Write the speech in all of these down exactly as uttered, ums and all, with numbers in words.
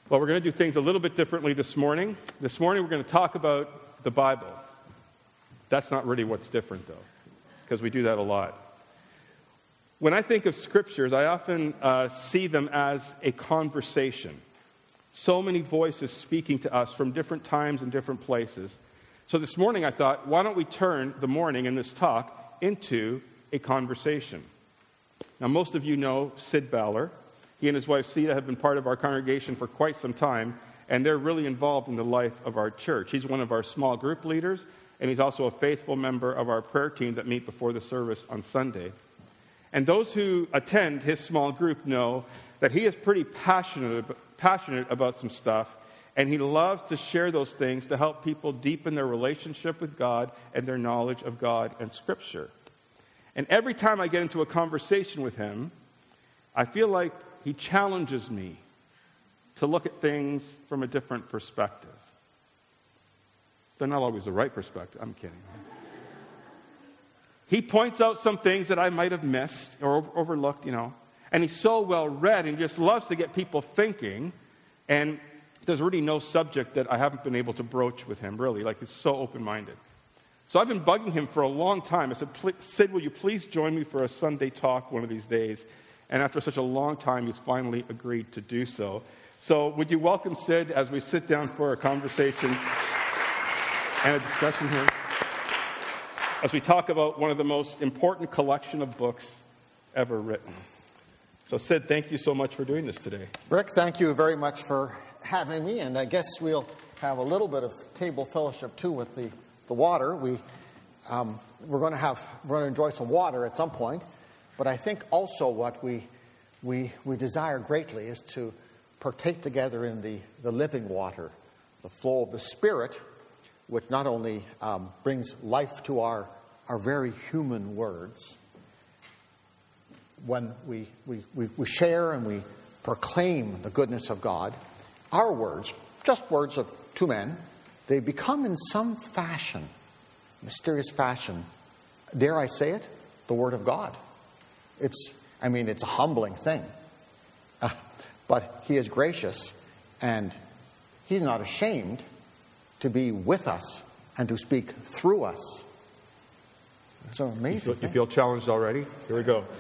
Well, we're going to do things a little bit differently this morning. This morning we're going to talk about the Bible. That's not really what's different, though, because we do that a lot. When I think of scriptures, I often uh, see them as a conversation. So many voices speaking to us from different times and different places. So this morning I thought, why don't we turn the morning in this talk into a conversation? Now, most of you know Sid Ballard. He and his wife, Sita, have been part of our congregation for quite some time, and they're really involved in the life of our church. He's one of our small group leaders, and he's also a faithful member of our prayer team that meet before the service on Sunday. And those who attend his small group know that he is pretty passionate, passionate about some stuff, and he loves to share those things to help people deepen their relationship with God and their knowledge of God and Scripture. And every time I get into a conversation with him, I feel like he challenges me to look at things from a different perspective. They're not always the right perspective. I'm kidding. He points out some things that I might have missed or overlooked, you know. And he's so well read and just loves to get people thinking. And there's really no subject that I haven't been able to broach with him, really. Like, he's so open-minded. So I've been bugging him for a long time. I said, Sid, will you please join me for a Sunday talk one of these days? And after such a long time, he's finally agreed to do so. So would you welcome Sid as we sit down for a conversation and a discussion here, as we talk about one of the most important collection of books ever written. So Sid, thank you so much for doing this today. Rick, thank you very much for having me. And I guess we'll have a little bit of table fellowship, too, with the, the water. We, um, we're going to have, we're going to enjoy some water at some point. But I think also what we we we desire greatly is to partake together in the, the living water, the flow of the Spirit, which not only um, brings life to our, our very human words. When we, we, we, we share and we proclaim the goodness of God, our words, just words of two men, they become in some fashion, mysterious fashion, dare I say it, the Word of God. It's, I mean, it's a humbling thing. Uh, but He is gracious, and He's not ashamed to be with us and to speak through us. It's an amazing you feel, thing. You feel challenged already? Here we go.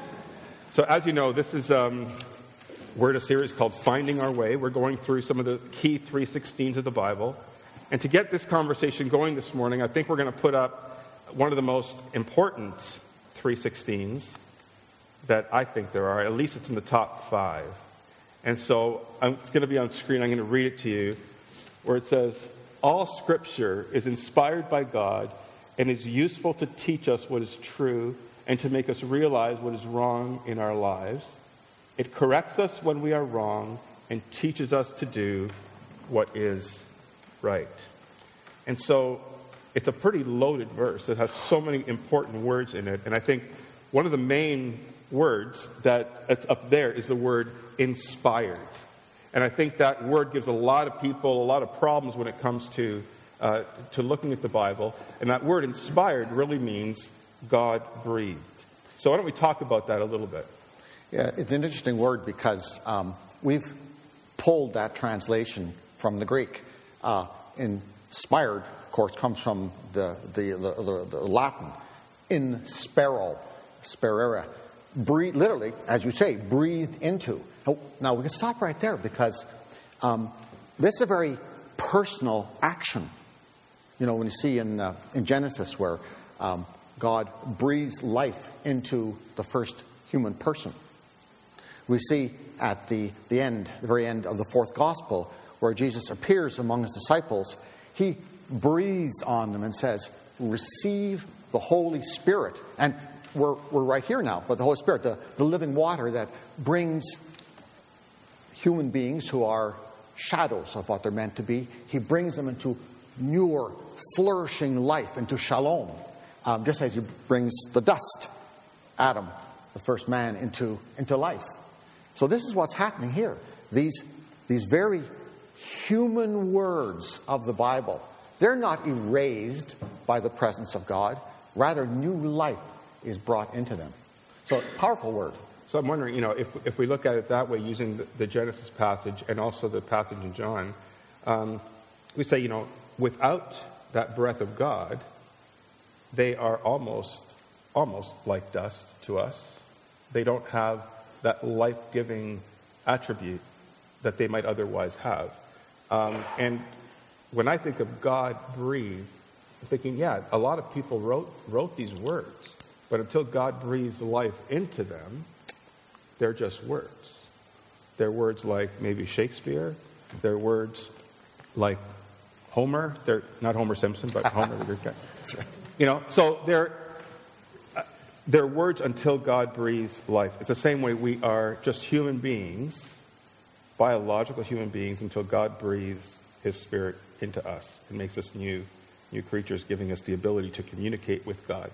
So as you know, this is, um, we're in a series called Finding Our Way. We're going through some of the key three sixteens of the Bible. And to get this conversation going this morning, I think we're going to put up one of the most important three sixteens that I think there are. At least it's in the top five. And so um, it's going to be on screen. I'm going to read it to you, where it says, all Scripture is inspired by God and is useful to teach us what is true and to make us realize what is wrong in our lives. It corrects us when we are wrong and teaches us to do what is right. And so it's a pretty loaded verse. It has so many important words in it. And I think one of the main words that's up there is the word inspired. And I think that word gives a lot of people a lot of problems when it comes to uh, to looking at the Bible. And that word inspired really means God breathed. So why don't we talk about that a little bit? Yeah, it's an interesting word because um, we've pulled that translation from the Greek. Uh, inspired, of course, comes from the the, the, the, the Latin, inspero, sperere. Breathe, literally, as you say, breathed into. Now, we can stop right there because um, this is a very personal action. You know, when you see in uh, in Genesis where um, God breathes life into the first human person. We see at the, the end, the very end of the fourth gospel, where Jesus appears among his disciples, he breathes on them and says, receive the Holy Spirit. And We're, we're right here now, but the Holy Spirit, the, the living water that brings human beings who are shadows of what they're meant to be, he brings them into newer, flourishing life, into shalom, um, just as he brings the dust, Adam, the first man, into, into life. So this is what's happening here. These, these very human words of the Bible, they're not erased by the presence of God. Rather, new life is brought into them. So, powerful word. So I'm wondering, you know, if if we look at it that way, using the, the Genesis passage and also the passage in John, um, we say, you know, without that breath of God, they are almost, almost like dust to us. They don't have that life-giving attribute that they might otherwise have. Um, and when I think of God breathed, I'm thinking, yeah, a lot of people wrote wrote these words, but until God breathes life into them, they're just words. They're words like maybe Shakespeare. They're words like Homer. They're not Homer Simpson, but Homer the Greek guy. That's right. You know, so they're uh, they're words until God breathes life. It's the same way we are just human beings, biological human beings, until God breathes His Spirit into us and makes us new, new creatures, giving us the ability to communicate with God.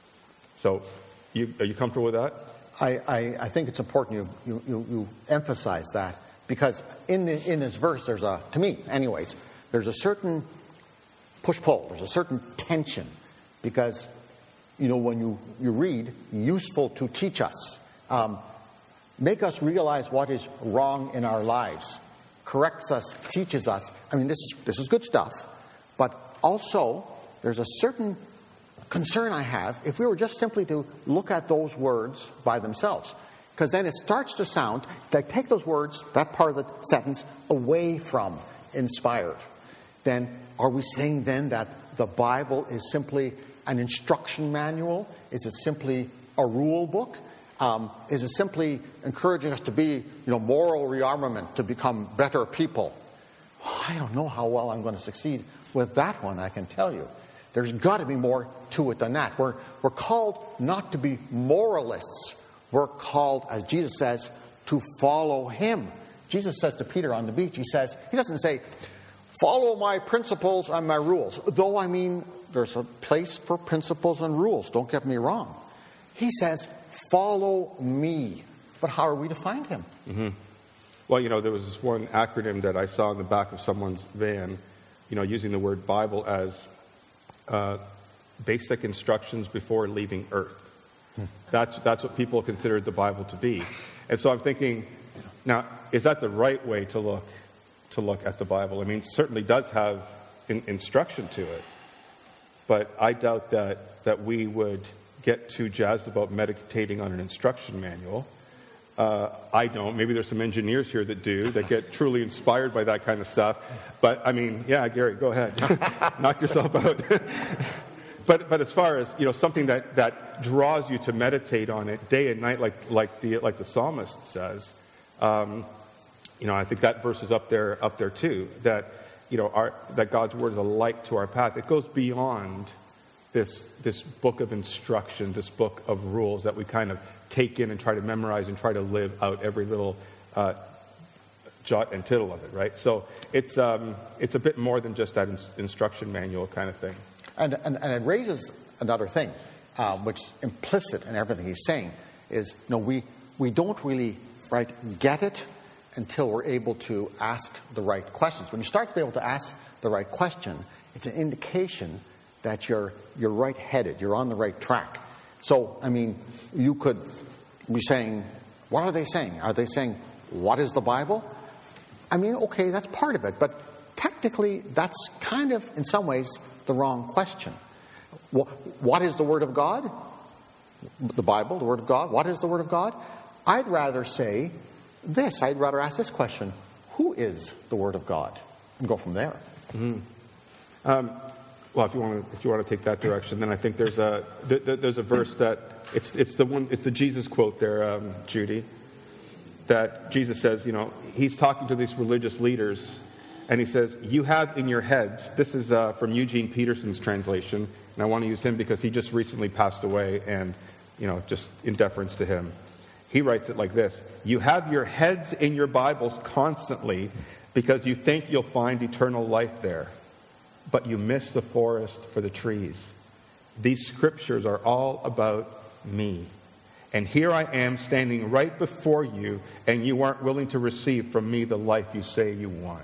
So, you, are you comfortable with that? I, I, I think it's important you, you, you, you emphasize that, because in the, in this verse there's a, to me anyways, there's a certain push-pull, there's a certain tension, because, you know, when you, you read, useful to teach us, um, make us realize what is wrong in our lives, corrects us, teaches us. I mean, this is, this is good stuff, but also there's a certain concern I have if we were just simply to look at those words by themselves. Because then it starts to sound, that take those words, that part of the sentence, away from inspired. Then are we saying then that the Bible is simply an instruction manual? Is it simply a rule book? Um, is it simply encouraging us to be, you know, moral rearmament, to become better people? I don't know how well I'm going to succeed with that one, I can tell you. There's got to be more to it than that. We're, we're called not to be moralists. We're called, as Jesus says, to follow Him. Jesus says to Peter on the beach, he says, he doesn't say, follow my principles and my rules. Though, I mean, there's a place for principles and rules. Don't get me wrong. He says, follow me. But how are we to find Him? Mm-hmm. Well, you know, there was this one acronym that I saw in the back of someone's van, you know, using the word Bible as uh, basic instructions before leaving Earth. Hmm. That's that's what people considered the Bible to be. And so I'm thinking, now, is that the right way to look to look at the Bible? I mean, it certainly does have in, instruction to it, but I doubt that that we would get too jazzed about meditating on an instruction manual. Uh, I don't. Maybe there's some engineers here that do, that get truly inspired by that kind of stuff. But, I mean, yeah, Gary, go ahead. Knock yourself out. but but as far as, you know, something that, that draws you to meditate on it day and night, like like the like the psalmist says, um, you know, I think that verse is up there up there too. That, you know, our, that God's word is a light to our path. It goes beyond this this book of instruction, this book of rules that we kind of take in and try to memorize and try to live out every little uh, jot and tittle of it, right? So it's um, it's a bit more than just that in- instruction manual kind of thing. And and, and it raises another thing, uh, which is implicit in everything he's saying, is, you know, we, we don't really, right, get it until we're able to ask the right questions. When you start to be able to ask the right question, it's an indication that you're you're right-headed, you're on the right track. So, I mean, you could be saying, what are they saying? Are they saying, what is the Bible? I mean, okay, that's part of it, but technically that's kind of, in some ways, the wrong question. What is the Word of God? The Bible, the Word of God. What is the Word of God? I'd rather say this. I'd rather ask this question. Who is the Word of God? And go from there. Mm-hmm. Um, well, if you want to, if you want to take that direction, then I think there's a th- th- there's a verse that it's it's the one it's the Jesus quote there, um, Judy, that Jesus says, you know, he's talking to these religious leaders, and he says, "You have in your heads." This is uh, from Eugene Peterson's translation, and I want to use him because he just recently passed away, and, you know, just in deference to him, he writes it like this: "You have your heads in your Bibles constantly because you think you'll find eternal life there. But you miss the forest for the trees. These scriptures are all about me. And here I am standing right before you, and you aren't willing to receive from me the life you say you want."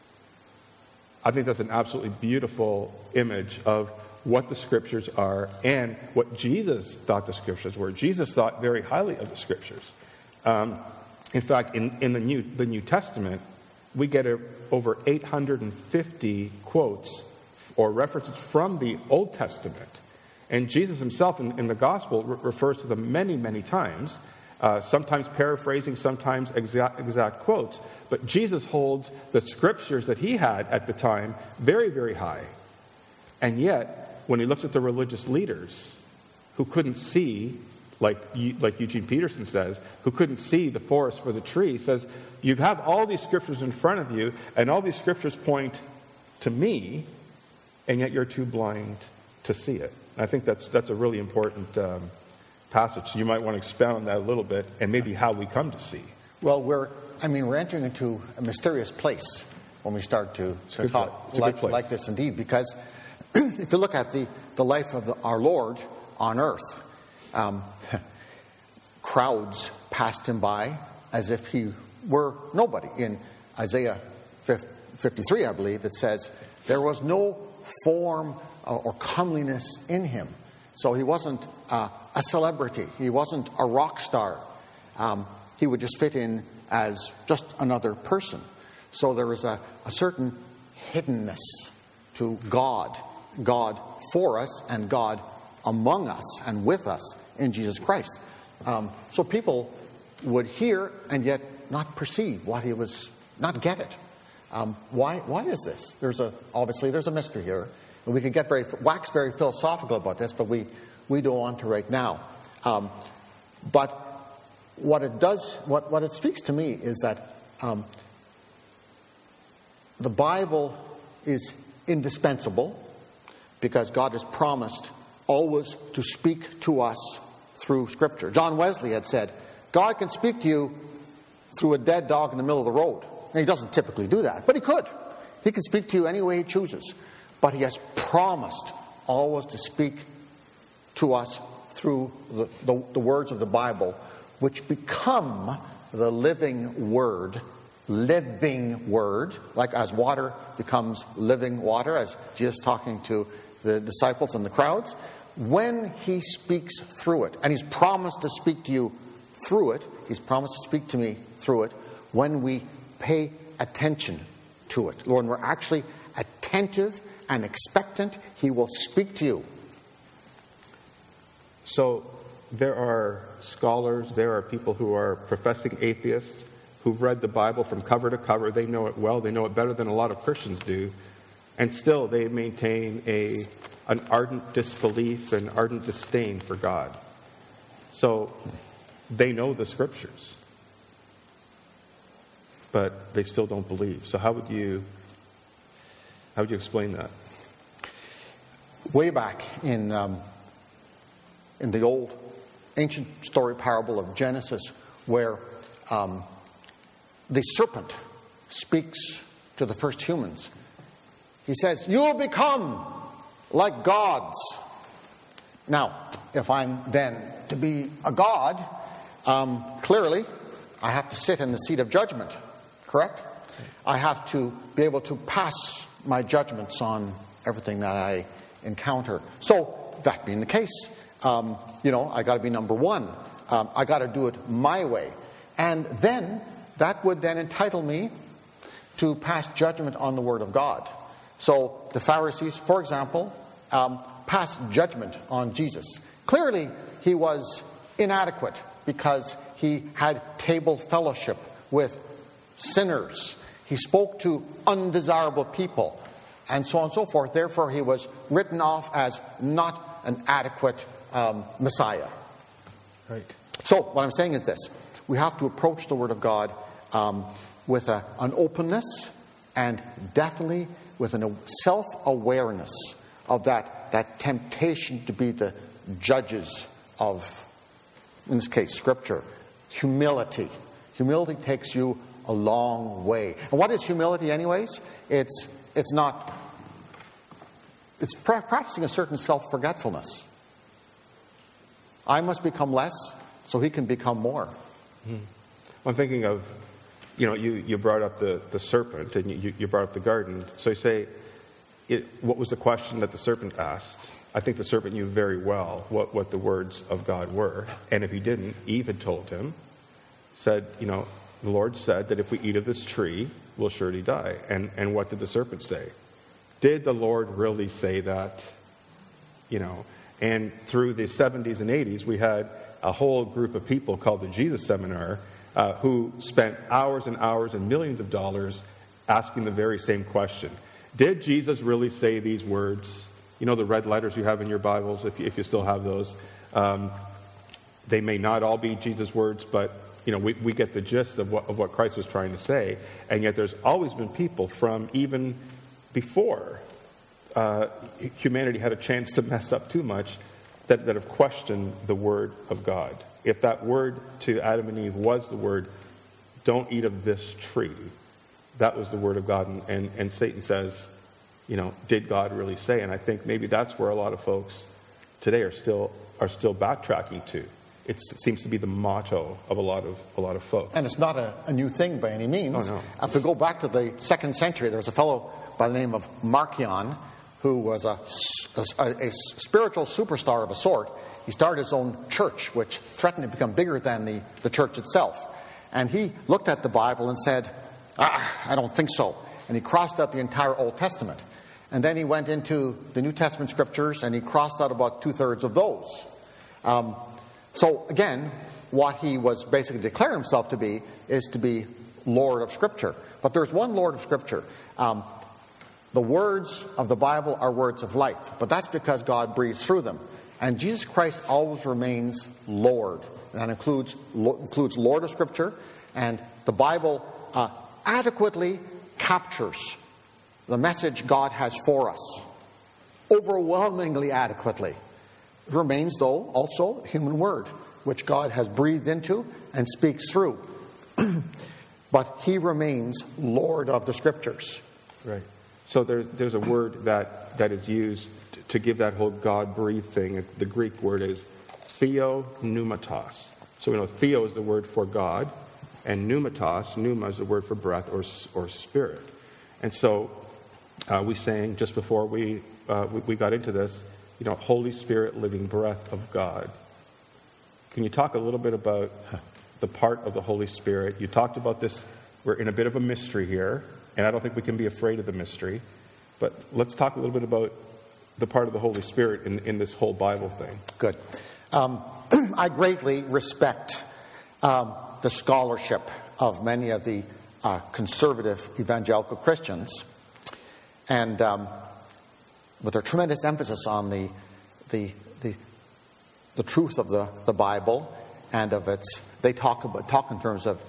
I think that's an absolutely beautiful image of what the scriptures are and what Jesus thought the scriptures were. Jesus thought very highly of the scriptures. Um, in fact, in, in the New the New Testament, we get a, over eight hundred fifty quotes or references from the Old Testament. And Jesus himself in, in the Gospel re- refers to them many, many times, uh, sometimes paraphrasing, sometimes exact, exact quotes. But Jesus holds the scriptures that he had at the time very, very high. And yet, when he looks at the religious leaders who couldn't see, like, like Eugene Peterson says, who couldn't see the forest for the tree, says, you have all these scriptures in front of you, and all these scriptures point to me, and yet you're too blind to see it. I think that's that's a really important um, passage. So you might want to expound on that a little bit, and maybe how we come to see. Well, we're I mean we're entering into a mysterious place when we start to, to talk like, like this, indeed, because if you look at the, the life of the, our Lord on earth, um, crowds passed him by as if he were nobody. In Isaiah fifty-three, I believe, it says, there was no form or comeliness in him. So he wasn't uh, a celebrity. He wasn't a rock star. Um, he would just fit in as just another person. So there was a, a certain hiddenness to God. God for us and God among us and with us in Jesus Christ. Um, so people would hear and yet not perceive what he was, not get it. Um, why? Why is this? There's a obviously there's a mystery here. And we could get very wax very philosophical about this, but we, we don't want to right now. Um, but what it does, what, what it speaks to me is that um, the Bible is indispensable because God has promised always to speak to us through Scripture. John Wesley had said, God can speak to you through a dead dog in the middle of the road. And he doesn't typically do that, but he could. He can speak to you any way he chooses. But he has promised always to speak to us through the, the, the words of the Bible, which become the living word, living word, like as water becomes living water, as Jesus talking to the disciples and the crowds, when he speaks through it. And he's promised to speak to you through it. He's promised to speak to me through it when we pay attention to it. Lord, when we're actually attentive and expectant, he will speak to you. So there are scholars, there are people who are professing atheists who've read the Bible from cover to cover. They know it well. They know it better than a lot of Christians do. And still they maintain a an ardent disbelief and ardent disdain for God. So they know the Scriptures, but they still don't believe. So how would you how would you explain that? Way back in um, in the old ancient story parable of Genesis, where um, the serpent speaks to the first humans, he says, "You'll become like gods." Now, if I'm then to be a god, um, clearly I have to sit in the seat of judgment, correct? I have to be able to pass my judgments on everything that I encounter. So, that being the case, um, you know, I got to be number one. Um, I got to do it my way. And then, that would then entitle me to pass judgment on the Word of God. So, the Pharisees, for example, um, passed judgment on Jesus. Clearly, he was inadequate because he had table fellowship with sinners. He spoke to undesirable people, and so on and so forth. Therefore, he was written off as not an adequate um, Messiah. Right. So, what I'm saying is this. We have to approach the Word of God um, with a, an openness and definitely with a self-awareness of that, that temptation to be the judges of, in this case, Scripture. Humility. Humility takes you a long way. And what is humility anyways? It's it's not... It's pra- practicing a certain self-forgetfulness. I must become less so he can become more. Hmm. I'm thinking of, you know, you, you brought up the, the serpent and you, you brought up the garden. So you say, it, what was the question that the serpent asked? I think the serpent knew very well what, what the words of God were. And if he didn't, Eve had told him. said, you know, the Lord said that if we eat of this tree, we'll surely die. And, and what did the serpent say? Did the Lord really say that? You know, and through the seventies and eighties, we had a whole group of people called the Jesus Seminar uh, who spent hours and hours and millions of dollars asking the very same question. Did Jesus really say these words? You know, the red letters you have in your Bibles, if you, if you still have those. Um, they may not all be Jesus' words, but, you know, we, we get the gist of what, of what Christ was trying to say. And yet there's always been people from even before uh, humanity had a chance to mess up too much that, that have questioned the Word of God. If that word to Adam and Eve was the word, don't eat of this tree, that was the Word of God. And, and, and Satan says, you know, did God really say? And I think maybe that's where a lot of folks today are still are still backtracking to. It's, it seems to be the motto of a lot of a lot of folks. And it's not a, a new thing by any means. Oh, no. If we go back to the second century, there was a fellow by the name of Marcion who was a, a, a spiritual superstar of a sort. He started his own church, which threatened to become bigger than the, the church itself. And he looked at the Bible and said, ah, I don't think so. And he crossed out the entire Old Testament. And then he went into the New Testament scriptures and he crossed out about two-thirds of those. Um, so again, what he was basically declaring himself to be is to be Lord of Scripture. But there's one Lord of Scripture. Um, the words of the Bible are words of life, but that's because God breathes through them. And Jesus Christ always remains Lord. That includes, lo- includes Lord of Scripture, and the Bible uh, adequately captures the message God has for us, overwhelmingly adequately. It remains, though, also a human word, which God has breathed into and speaks through. But he remains Lord of the Scriptures. Right. So there, there's a word that, that is used to give that whole God-breathed thing. The Greek word is theopneumatos. So we know theo is the word for God, and pneumatos, pneuma is the word for breath or, or spirit. And so uh, we sang just before we, uh, we we got into this, you know, Holy Spirit, living breath of God. Can you talk a little bit about the part of the Holy Spirit? You talked about this. We're in a bit of a mystery here, and I don't think we can be afraid of the mystery. But let's talk a little bit about the part of the Holy Spirit in, in this whole Bible thing. Good. Um, I greatly respect um, the scholarship of many of the uh, conservative evangelical Christians, and um, with their tremendous emphasis on the the the, the truth of the, the Bible and of its. They talk about talk in terms of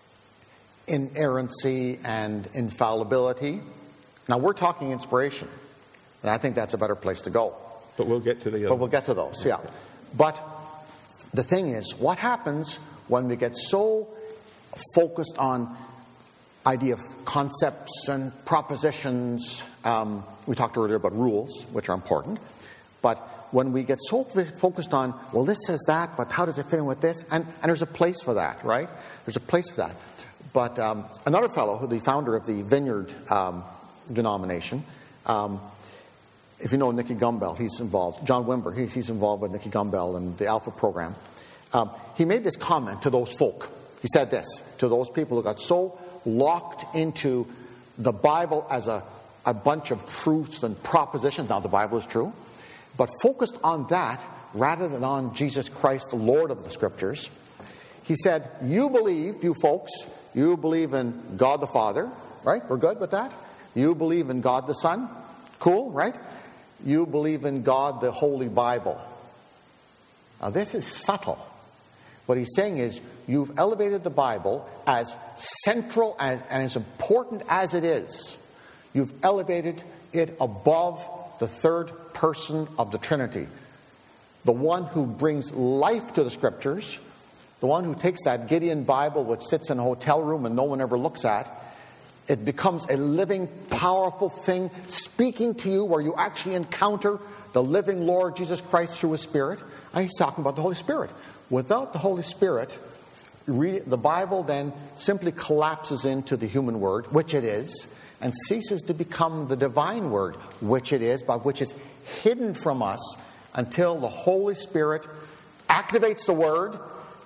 inerrancy and infallibility. Now we're talking inspiration, and I think that's a better place to go. But we'll get to the other. But we'll get to those, yeah. But the thing is, what happens when we get so focused on idea of concepts and propositions? Um, we talked earlier about rules, which are important. But when we get so focused on, well, this says that, but how does it fit in with this? And, and there's a place for that, right? There's a place for that. But um, another fellow, who the founder of the Vineyard um, denomination, um, if you know Nicky Gumbel, he's involved. John Wimber, he's, he's involved with Nicky Gumbel and the Alpha program. Um, he made this comment to those folk. He said this to those people who got so locked into the Bible as a, a bunch of truths and propositions. Now, the Bible is true, but focused on that rather than on Jesus Christ, the Lord of the Scriptures. He said, you believe, you folks, you believe in God the Father, right? We're good with that? You believe in God the Son. Cool, right? You believe in God the Holy Bible. Now, this is subtle. What he's saying is, you've elevated the Bible as central as, and as important as it is. You've elevated it above the third person of the Trinity. The one who brings life to the Scriptures, the one who takes that Gideon Bible which sits in a hotel room and no one ever looks at, it becomes a living, powerful thing speaking to you where you actually encounter the living Lord Jesus Christ through His Spirit. And he's talking about the Holy Spirit. Without the Holy Spirit, the Bible then simply collapses into the human word, which it is, and ceases to become the divine word, which it is, but which is hidden from us until the Holy Spirit activates the word,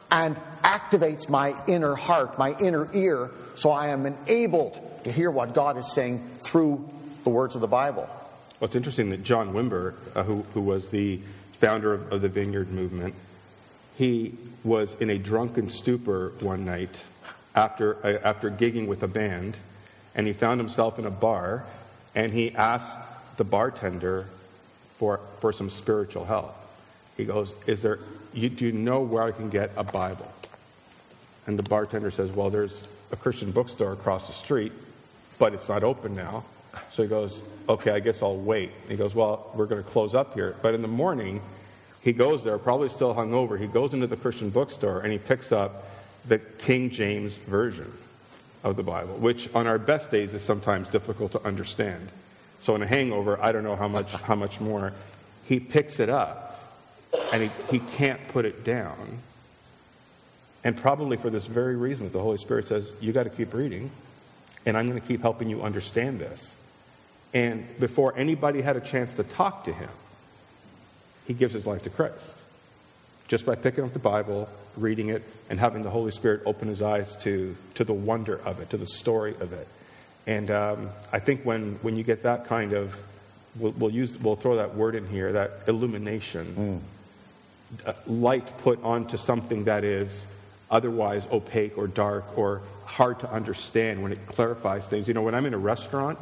and activates my inner heart, my inner ear, so I am enabled to hear what God is saying through the words of the Bible. Well, it's interesting that John Wimber, uh, who, who was the founder of, of the Vineyard Movement, he was in a drunken stupor one night after uh, after gigging with a band, and he found himself in a bar, and he asked the bartender for for some spiritual help. He goes, "Is there? You, do you know where I can get a Bible?" And the bartender says, "Well, there's a Christian bookstore across the street, but it's not open now." So he goes, "Okay, I guess I'll wait." And he goes, "Well, we're going to close up here." But in the morning, he goes there, probably still hungover. He goes into the Christian bookstore and he picks up the King James Version of the Bible, which on our best days is sometimes difficult to understand. So in a hangover, I don't know how much how much more. He picks it up and he, he can't put it down. And probably for this very reason, the Holy Spirit says, you got to keep reading, and I'm going to keep helping you understand this. And before anybody had a chance to talk to him, he gives his life to Christ. Just by picking up the Bible, reading it, and having the Holy Spirit open his eyes to, to the wonder of it, to the story of it. And um, I think when, when you get that kind of, we'll, we'll use, we'll throw that word in here, that illumination, mm. uh, light put onto something that is otherwise opaque or dark or hard to understand, when it clarifies things. You know, when I'm in a restaurant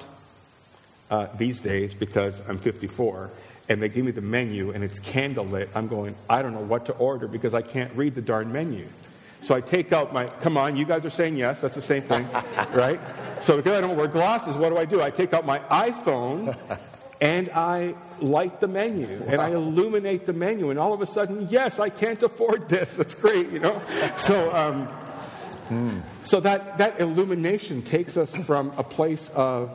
uh, these days, because I'm fifty-four, and they give me the menu and it's candlelit, I'm going, I don't know what to order because I can't read the darn menu. So I take out my, come on, you guys are saying yes, that's the same thing, right? So because I don't wear glasses, what do I do? I take out my iPhone and I light the menu and I illuminate the menu, and all of a sudden, yes, I can't afford this. That's great, you know? So um, mm. so that, that illumination takes us from a place of,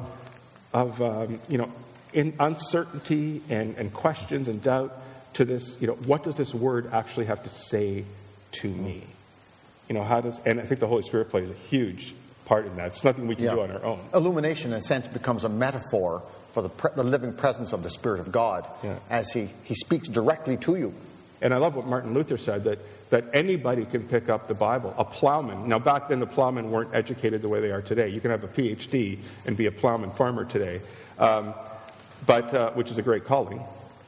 of um, you know, in uncertainty and, and questions and doubt to this, you know, what does this word actually have to say to me? You know, how does, and I think the Holy Spirit plays a huge part in that. It's nothing we can yeah. do on our own. Illumination, in a sense, becomes a metaphor for the, pre- the living presence of the Spirit of God yeah. as he, he speaks directly to you. And I love what Martin Luther said, that, that anybody can pick up the Bible. A plowman. Now, back then, the plowmen weren't educated the way they are today. You can have a P H D and be a plowman farmer today, um, but uh, which is a great calling.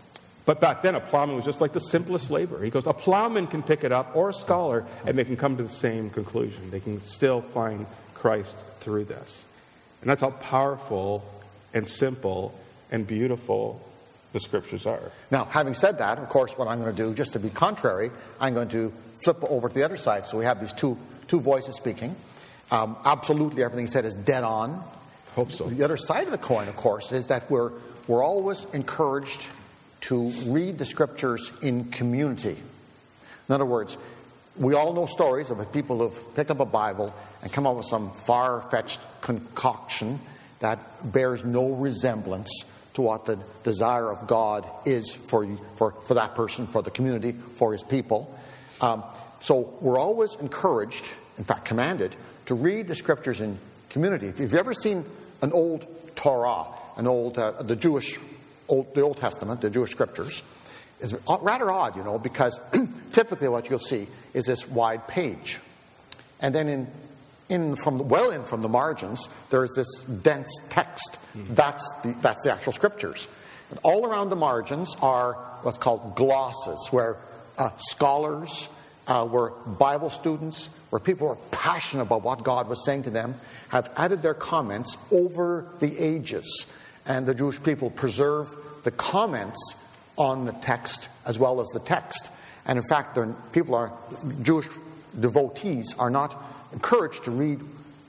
But back then, a plowman was just like the simplest labor. He goes, a plowman can pick it up, or a scholar, and they can come to the same conclusion. They can still find Christ through this. And that's how powerful and simple and beautiful the Scriptures are. Now, having said that, of course, what I'm going to do, just to be contrary, I'm going to flip over to the other side. So we have these two two voices speaking. Um, absolutely everything he said is dead on. Hope so. The other side of the coin, of course, is that we're we're always encouraged to read the Scriptures in community. In other words, we all know stories of people who've picked up a Bible and come up with some far-fetched concoction that bears no resemblance to what the desire of God is for for, for that person, for the community, for his people. Um, so we're always encouraged, in fact commanded, to read the Scriptures in community. If you've ever seen an old Torah, an old, uh, the Jewish, old, the Old Testament, the Jewish Scriptures, it's rather odd, you know, because typically what you'll see is this wide page. And then in In from the, well in from the margins, there's this dense text. Mm-hmm. That's the that's the actual Scriptures. And all around the margins are what's called glosses, where uh, scholars, uh, where Bible students, where people are passionate about what God was saying to them, have added their comments over the ages. And the Jewish people preserve the comments on the text as well as the text. And in fact, people are Jewish devotees are not encouraged to read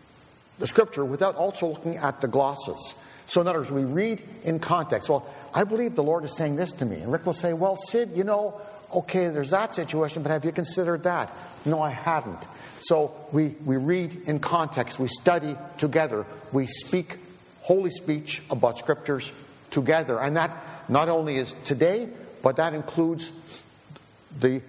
the Scripture without also looking at the glosses. So in other words, we read in context. Well, I believe the Lord is saying this to me. And Rick will say, well, Sid, you know, okay, there's that situation, but have you considered that? No, I hadn't. So we, we read in context. We study together. We speak holy speech about Scriptures together. And that not only is today, but that includes the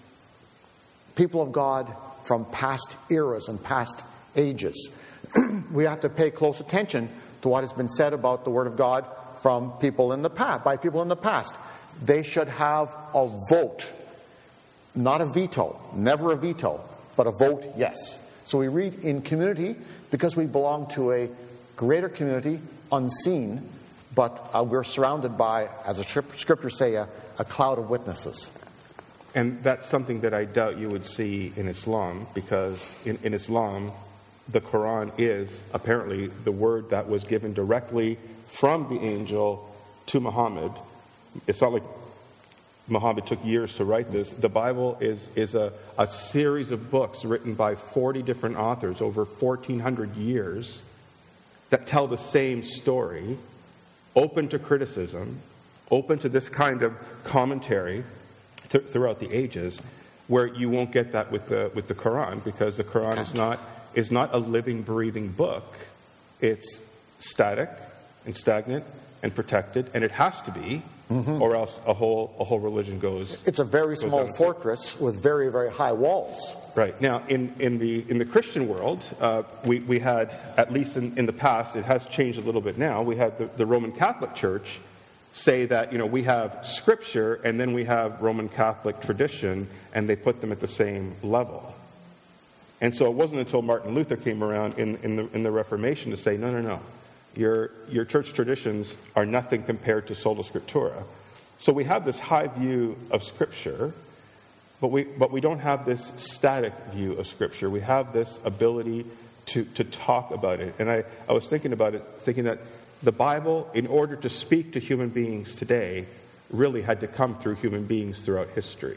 people of God from past eras and past ages. We have to pay close attention to what has been said about the Word of God from people in the past, by people in the past. They should have a vote not a veto, never a veto, but a vote yes. So we read in community because we belong to a greater community, unseen, but uh, we're surrounded by, as the scriptures say, a, a cloud of witnesses. And that's something that I doubt you would see in Islam, because in, in Islam, the Quran is apparently the word that was given directly from the angel to Muhammad. It's not like Muhammad took years to write this. The Bible is, is a, a series of books written by forty different authors over fourteen hundred years that tell the same story, open to criticism, open to this kind of commentary th- throughout the ages, where you won't get that with the with the Quran, because the Quran is not is not a living, breathing book. It's static and stagnant and protected, and it has to be, mm-hmm. or else a whole a whole religion goes. It's a very small fortress with very, very high walls. Right. Now, in, in the in the Christian world, uh, we, we had, at least in, in the past, it has changed a little bit now, we had the, the Roman Catholic Church say that, you know, we have Scripture and then we have Roman Catholic tradition, and they put them at the same level. And so it wasn't until Martin Luther came around in, in, the, in the Reformation to say, no, no, no, your, your church traditions are nothing compared to Sola Scriptura. So we have this high view of Scripture, But we but we don't have this static view of Scripture. We have this ability to, to talk about it. And I, I was thinking about it, thinking that the Bible, in order to speak to human beings today, really had to come through human beings throughout history.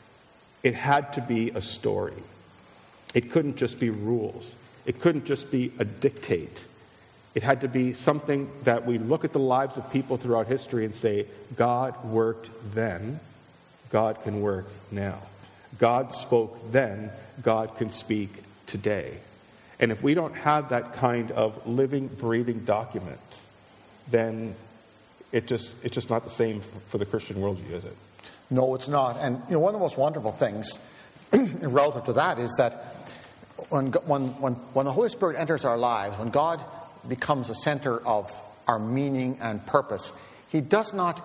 It had to be a story. It couldn't just be rules. It couldn't just be a dictate. It had to be something that we look at the lives of people throughout history and say, God worked then, God can work now. God spoke then, God can speak today. And if we don't have that kind of living, breathing document, then it just it's just not the same for the Christian worldview, is it? No, it's not. And you know, one of the most wonderful things relative to that is that when when when when the Holy Spirit enters our lives, when God becomes the center of our meaning and purpose, He does not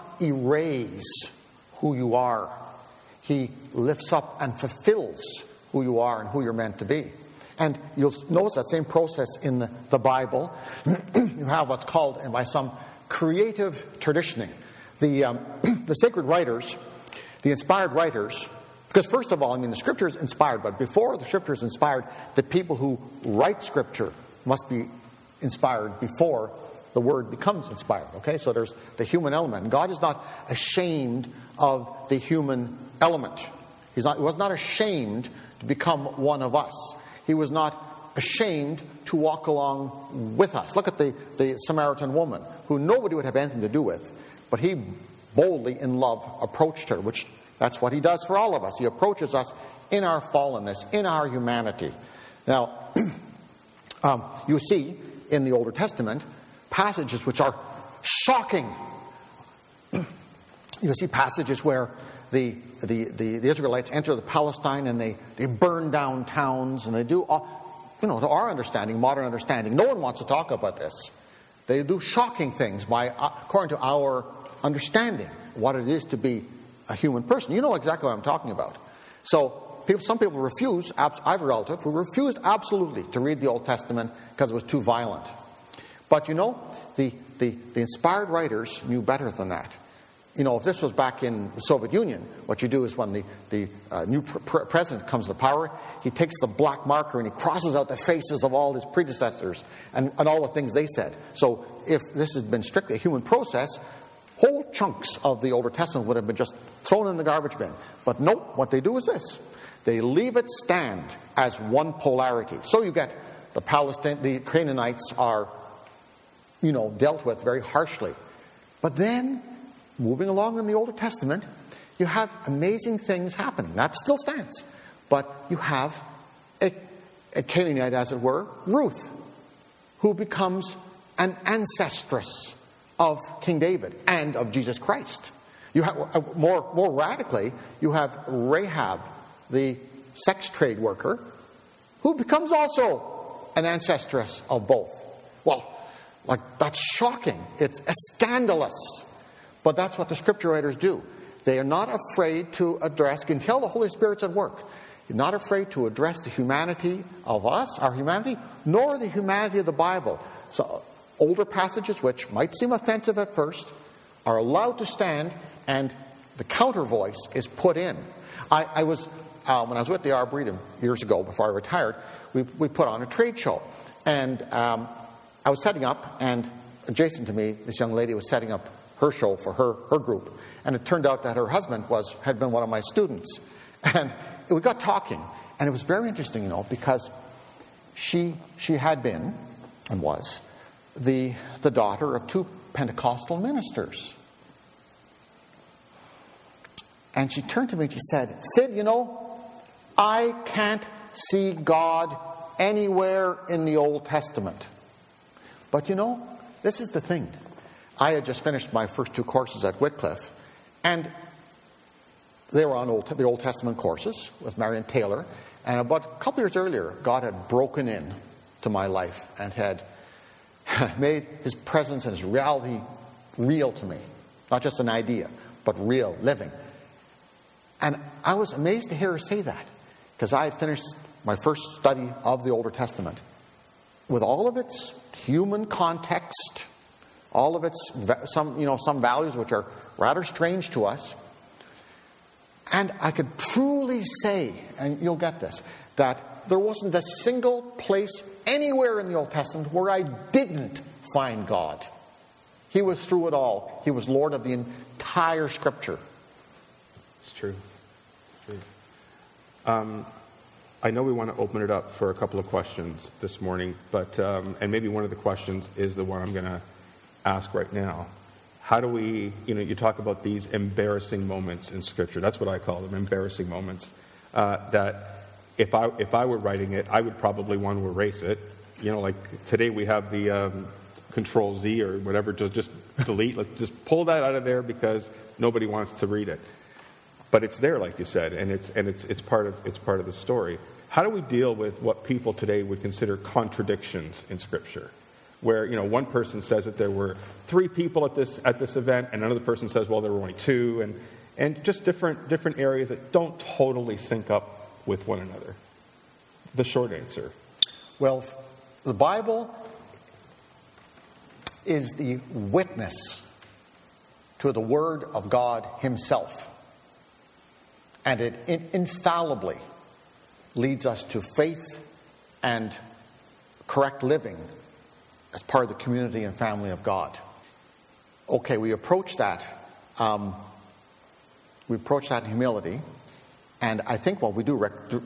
erase who you are. He lifts up and fulfills who you are and who you're meant to be. And you'll notice that same process in the, the Bible. You have what's called, and by some, creative traditioning. The, um, the sacred writers, the inspired writers, because first of all, I mean, the Scripture is inspired, but before the Scripture is inspired, the people who write Scripture must be inspired before the Word becomes inspired. Okay, so there's the human element. God is not ashamed of the human element. He's not, he was not ashamed to become one of us. He was not ashamed to walk along with us. Look at the, the Samaritan woman, who nobody would have anything to do with, but he boldly, in love, approached her, which that's what he does for all of us. He approaches us in our fallenness, in our humanity. Now, um, you see in the Older Testament passages which are shocking. You see passages where the, the, the, the Israelites enter the Palestine and they, they burn down towns, and they do, all, you know, to our understanding, modern understanding. No one wants to talk about this. They do shocking things by, according to our understanding, what it is to be a human person. You know exactly what I'm talking about. So people, some people refuse, I have a relative who refused absolutely to read the Old Testament because it was too violent. But you know, the, the, the inspired writers knew better than that. You know, if this was back in the Soviet Union, what you do is when the, the uh, new pr- president comes to power, he takes the black marker and he crosses out the faces of all his predecessors and, and all the things they said. So if this had been strictly a human process, whole chunks of the Older Testament would have been just thrown in the garbage bin. But no, what they do is this. They leave it stand as one polarity. So you get the Palestine, the Canaanites are, you know, dealt with very harshly. But then, moving along in the Old Testament, you have amazing things happening. That still stands. But you have a, a Canaanite, as it were, Ruth, who becomes an ancestress of King David and of Jesus Christ. You have, uh, more, more radically, you have Rahab, the sex trade worker, who becomes also an ancestress of both. Well, like, that's shocking. It's scandalous. But that's what the Scripture writers do. They are not afraid to address, can tell the Holy Spirit's at work. They're not afraid to address the humanity of us, our humanity, nor the humanity of the Bible. So older passages, which might seem offensive at first, are allowed to stand, and the counter voice is put in. I, I was, uh, when I was with the Arboretum years ago, before I retired, we, we put on a trade show. And um, I was setting up, and adjacent to me, this young lady was setting up her show for her, her group. And it turned out that her husband was had been one of my students. And we got talking, and it was very interesting, you know, because she she had been, and was, the the daughter of two Pentecostal ministers. And she turned to me and she said, Sid, you know, I can't see God anywhere in the Old Testament. But you know, this is the thing. I had just finished my first two courses at Wycliffe, and they were on Old, the Old Testament courses with Marion Taylor. And about a couple years earlier, God had broken in to my life and had made His presence and His reality real to me. Not just an idea, but real, living. And I was amazed to hear her say that, because I had finished my first study of the Older Testament with all of its human context, all of its some you know some values which are rather strange to us. And I could truly say, and you'll get this, that there wasn't a single place anywhere in the Old Testament where I didn't find God. He was through it all. He was Lord of the entire Scripture. It's true. It's true. Um, I know we want to open it up for a couple of questions this morning, but um, and maybe one of the questions is the one I'm going to ask right now. How do we, you know, you talk about these embarrassing moments in Scripture. That's what I call them, embarrassing moments. Uh, that if I if I were writing it, I would probably want to erase it. You know, like today we have the um, Control Z or whatever to just delete. Let's just pull that out of there because nobody wants to read it. But it's there, like you said, and it's and it's it's part of it's part of the story. How do we deal with what people today would consider contradictions in Scripture? Where, you know, one person says that there were three people at this at this event, and another person says, well, there were only two, and and just different different areas that don't totally sync up with one another. The short answer. Well, the Bible is the witness to the Word of God Himself, and it in, infallibly leads us to faith and correct living as part of the community and family of God. Okay, we approach that. Um, we approach that in humility, and I think what we do,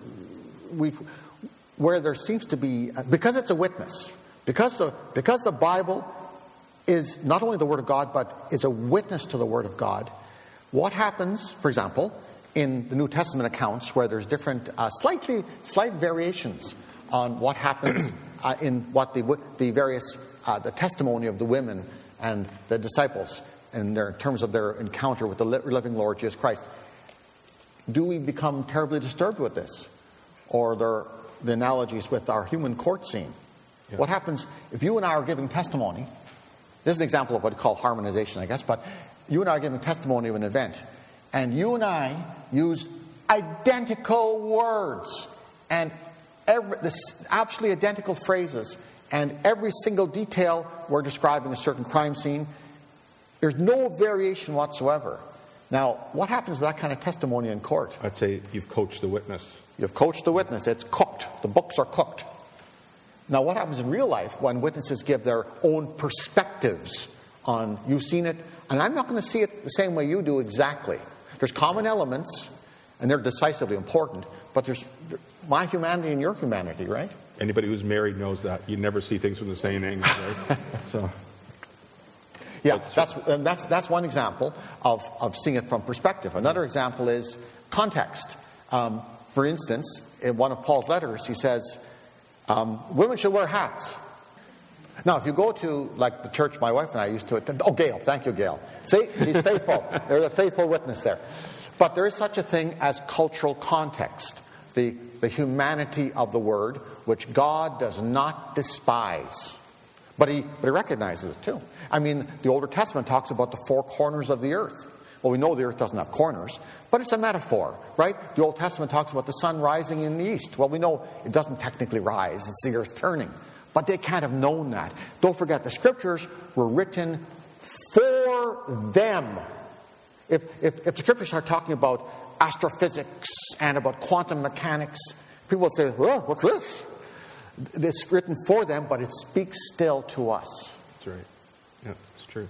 we where there seems to be, because it's a witness, because the because the Bible is not only the Word of God, but is a witness to the Word of God. What happens, for example, in the New Testament accounts, where there's different, uh, slightly slight variations on what happens. Uh, in what the the various uh, the testimony of the women and the disciples in their in terms of their encounter with the living Lord Jesus Christ, do we become terribly disturbed with this, or there the analogies with our human court scene? Yeah. What happens if you and I are giving testimony? This is an example of what we call harmonization, I guess. But you and I are giving testimony of an event, and you and I use identical words and Every, this absolutely identical phrases, and every single detail we're describing a certain crime scene. There's no variation whatsoever. Now, what happens to that kind of testimony in court? I'd say you've coached the witness. You've coached the witness. It's cooked. The books are cooked. Now, what happens in real life when witnesses give their own perspectives on, you've seen it, and I'm not going to see it the same way you do exactly. There's common elements, and they're decisively important, but there's my humanity and your humanity, right? Anybody who's married knows that. You never see things from the same angle, right? So, yeah, that's and that's that's one example of, of seeing it from perspective. Another example is context. Um, for instance, in one of Paul's letters, he says, um, women should wear hats. Now, if you go to, like, the church my wife and I used to attend, oh, Gail, thank you, Gail. See, she's faithful. There's a faithful witness there. But there is such a thing as cultural context. The, the humanity of the Word, which God does not despise. But he, but he recognizes it too. I mean, the Older Testament talks about the four corners of the earth. Well, we know the earth doesn't have corners, but it's a metaphor, right? The Old Testament talks about the sun rising in the east. Well, we know it doesn't technically rise. It's the earth turning. But they can't have known that. Don't forget, the Scriptures were written for them. If, if, if the Scriptures start talking about astrophysics and about quantum mechanics, people would say, well, what's this? It's written for them, but it speaks still to us. That's right. Yeah, it's true.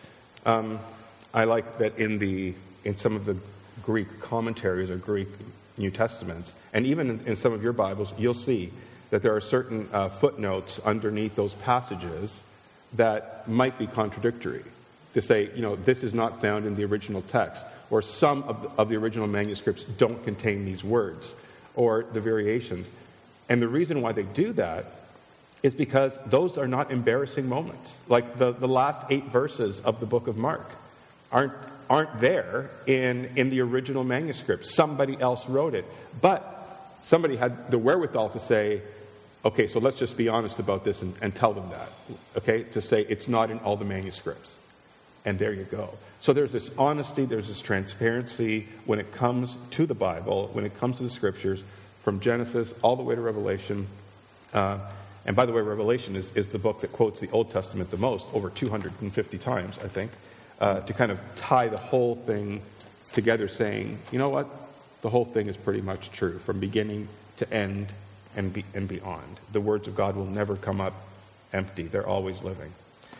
Um, I like that in the in some of the Greek commentaries or Greek New Testaments, and even in, in some of your Bibles, you'll see that there are certain uh, footnotes underneath those passages that might be contradictory. To say, you know, this is not found in the original text, or some of the, of the original manuscripts don't contain these words, or the variations. And the reason why they do that is because those are not embarrassing moments. Like the, the last eight verses of the book of Mark aren't aren't there in, in the original manuscript. Somebody else wrote it. But somebody had the wherewithal to say, okay, so let's just be honest about this and, and tell them that. Okay, to say it's not in all the manuscripts. And there you go. So there's this honesty, there's this transparency when it comes to the Bible, when it comes to the Scriptures, from Genesis all the way to Revelation. Uh, and by the way, Revelation is, is the book that quotes the Old Testament the most, over two hundred fifty times, I think, uh, to kind of tie the whole thing together, saying, you know what? The whole thing is pretty much true, from beginning to end and, be, and beyond. The words of God will never come up empty. They're always living.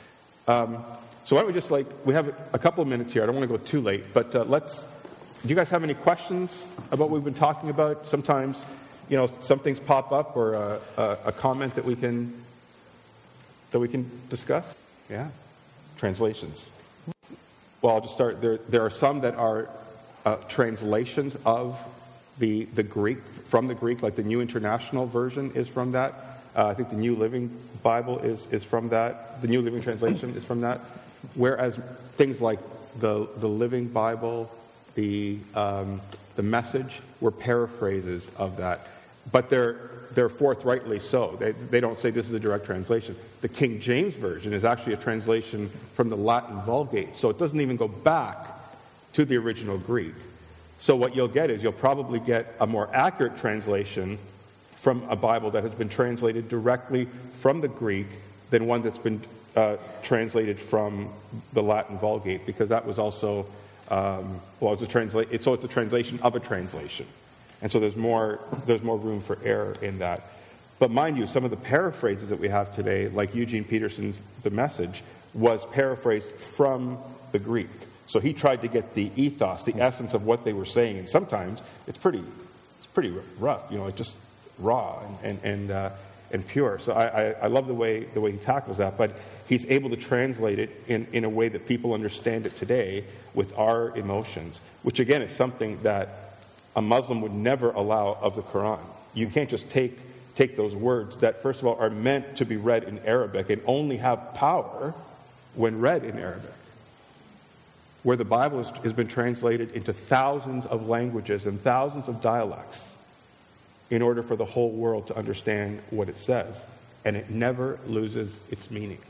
Um, so why don't we just like, we have a couple of minutes here. I don't want to go too late, but uh, let's, do you guys have any questions about what we've been talking about? Sometimes, you know, some things pop up, or a, a, a comment that we can, that we can discuss? Yeah. Translations. Well, I'll just start. There, there are some that are uh, translations of the, the Greek, from the Greek, like the New International Version is from that. Uh, I think the New Living Bible is, is from that. The New Living Translation is from that. Whereas things like the, the Living Bible, the, um, the Message, were paraphrases of that. But they're, they're forthrightly so. They, they don't say this is a direct translation. The King James Version is actually a translation from the Latin Vulgate. So it doesn't even go back to the original Greek. So what you'll get is you'll probably get a more accurate translation from a Bible that has been translated directly from the Greek than one that's been uh, translated from the Latin Vulgate, because that was also, um, well, it's a transla- it's, so it's a translation of a translation. And so there's more, there's more room for error in that. But mind you, some of the paraphrases that we have today, like Eugene Peterson's The Message, was paraphrased from the Greek. So he tried to get the ethos, the essence of what they were saying. And sometimes it's pretty, it's pretty rough. You know, it's just raw and and and, uh, and pure. So I, I, I love the way the way he tackles that. But he's able to translate it in, in a way that people understand it today with our emotions, which again is something that a Muslim would never allow of the Quran. You can't just take take those words that, first of all, are meant to be read in Arabic and only have power when read in Arabic. Where the Bible has, has been translated into thousands of languages and thousands of dialects in order for the whole world to understand what it says. And it never loses its meaning.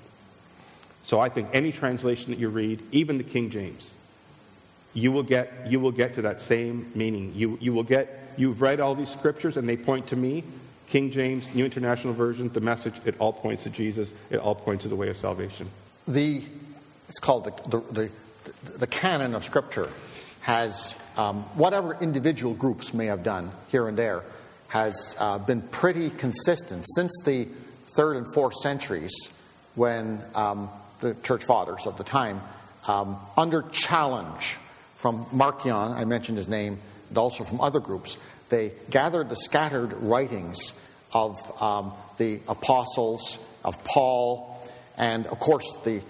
So I think any translation that you read, even the King James, you will get you will get to that same meaning. You you will get, you've read all these scriptures and they point to me. King James, New International Version, The Message, it all points to Jesus. It all points to the way of salvation. The it's called the the, the The canon of Scripture has, um, whatever individual groups may have done here and there, has uh, been pretty consistent since the third and fourth centuries, when um, the church fathers of the time, um, under challenge from Marcion, I mentioned his name, and also from other groups, they gathered the scattered writings of um, the apostles, of Paul, and of course the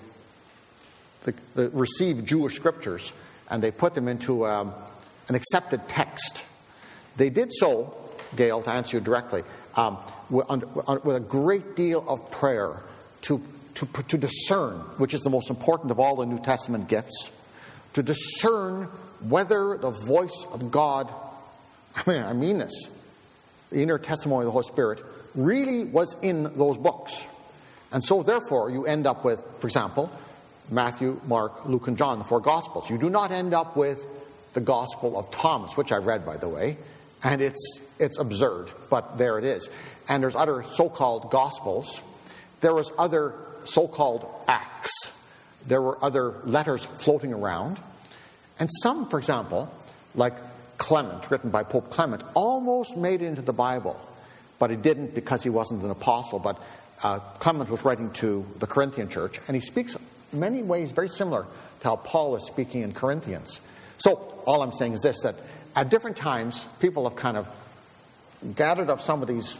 The, the received Jewish scriptures, and they put them into um, an accepted text. They did so, Gail, to answer you directly, um, with, with a great deal of prayer to, to, to discern, which is the most important of all the New Testament gifts, to discern whether the voice of God, I mean, I mean this, the inner testimony of the Holy Spirit, really was in those books. And so, therefore, you end up with, for example, Matthew, Mark, Luke, and John, the four Gospels. You do not end up with the Gospel of Thomas, which I read, by the way, and it's it's absurd, but there it is. And there's other so-called Gospels. There was other so-called Acts. There were other letters floating around. And some, for example, like Clement, written by Pope Clement, almost made it into the Bible. But he didn't because he wasn't an apostle. But uh, Clement was writing to the Corinthian church, and he speaks in many ways very similar to how Paul is speaking in Corinthians. So all I'm saying is this, that at different times, people have kind of gathered up some of these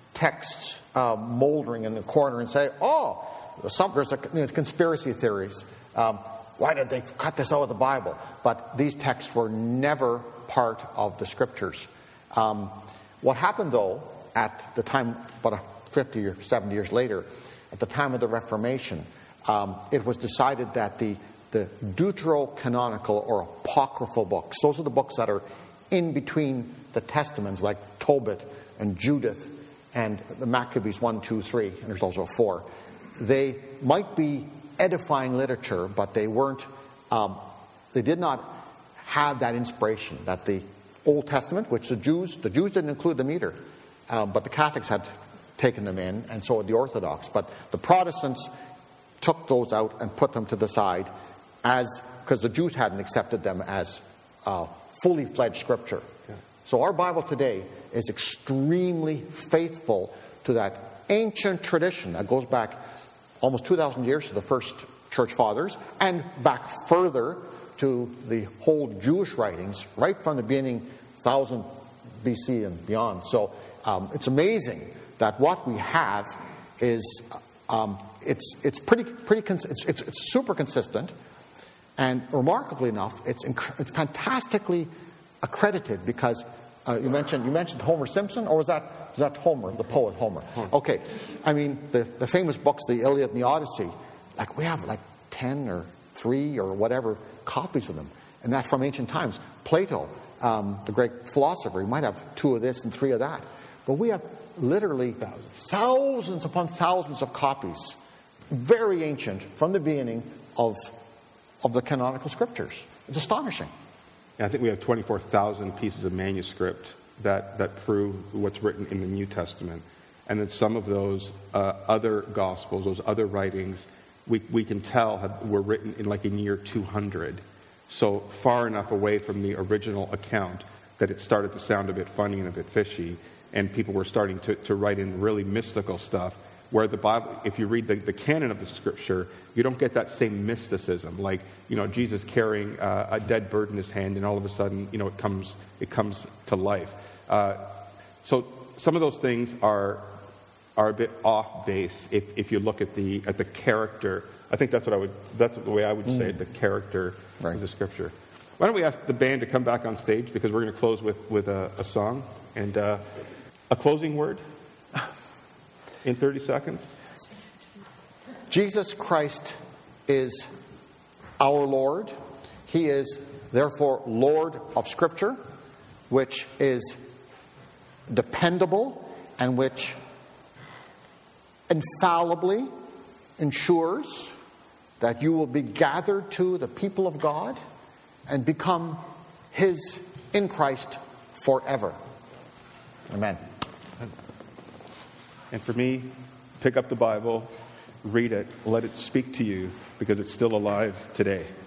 texts uh, moldering in the corner and say, oh, some, there's a, you know, conspiracy theories. Um, why did they cut this out of the Bible? But these texts were never part of the Scriptures. Um, what happened, though, at the time, about fifty or seventy years later, at the time of the Reformation, um, it was decided that the, the deuterocanonical or apocryphal books, those are the books that are in between the Testaments, like Tobit and Judith and the Maccabees one, two, three, and there's also four. They might be edifying literature, but they weren't, um, they did not have that inspiration that the Old Testament, which the Jews, the Jews didn't include them either, um, but the Catholics had taken them in, and so had the Orthodox. But the Protestants took those out and put them to the side as, because the Jews hadn't accepted them as uh, fully fledged Scripture. Yeah. So our Bible today is extremely faithful to that ancient tradition that goes back almost two thousand years to the first church fathers, and back further to the whole Jewish writings, right from the beginning, one thousand B C and beyond. So um, it's amazing that what we have is um, it's it's pretty pretty cons- it's, it's it's super consistent, and remarkably enough, it's inc- it's fantastically accredited because uh, you mentioned you mentioned Homer Simpson, or was that was that Homer, the poet Homer? Okay, I mean the the famous books, the Iliad and the Odyssey, like we have like ten or three or whatever copies of them, and that's from ancient times. Plato, um, the great philosopher, he might have two of this and three of that, but we have literally thousands, thousands upon thousands of copies, very ancient, from the beginning of of the canonical scriptures. It's astonishing. I think we have twenty-four thousand pieces of manuscript that, that prove what's written in the New Testament. And then some of those uh, other Gospels, those other writings, we, we can tell have, were written in like in year two hundred. So far enough away from the original account that it started to sound a bit funny and a bit fishy. And people were starting to, to write in really mystical stuff. Where the Bible, if you read the, the canon of the Scripture, you don't get that same mysticism, like, you know, Jesus carrying uh, a dead bird in his hand, and all of a sudden, you know, it comes it comes to life. Uh, so some of those things are are a bit off base if, if you look at the at the character. I think that's what I would that's the way I would mm. say it, the character right. of the Scripture. Why don't we ask the band to come back on stage, because we're going to close with with a, a song and uh, a closing word. In thirty seconds. Jesus Christ is our Lord. He is, therefore, Lord of Scripture, which is dependable and which infallibly ensures that you will be gathered to the people of God and become His in Christ forever. Amen. And for me, pick up the Bible, read it, let it speak to you, because it's still alive today.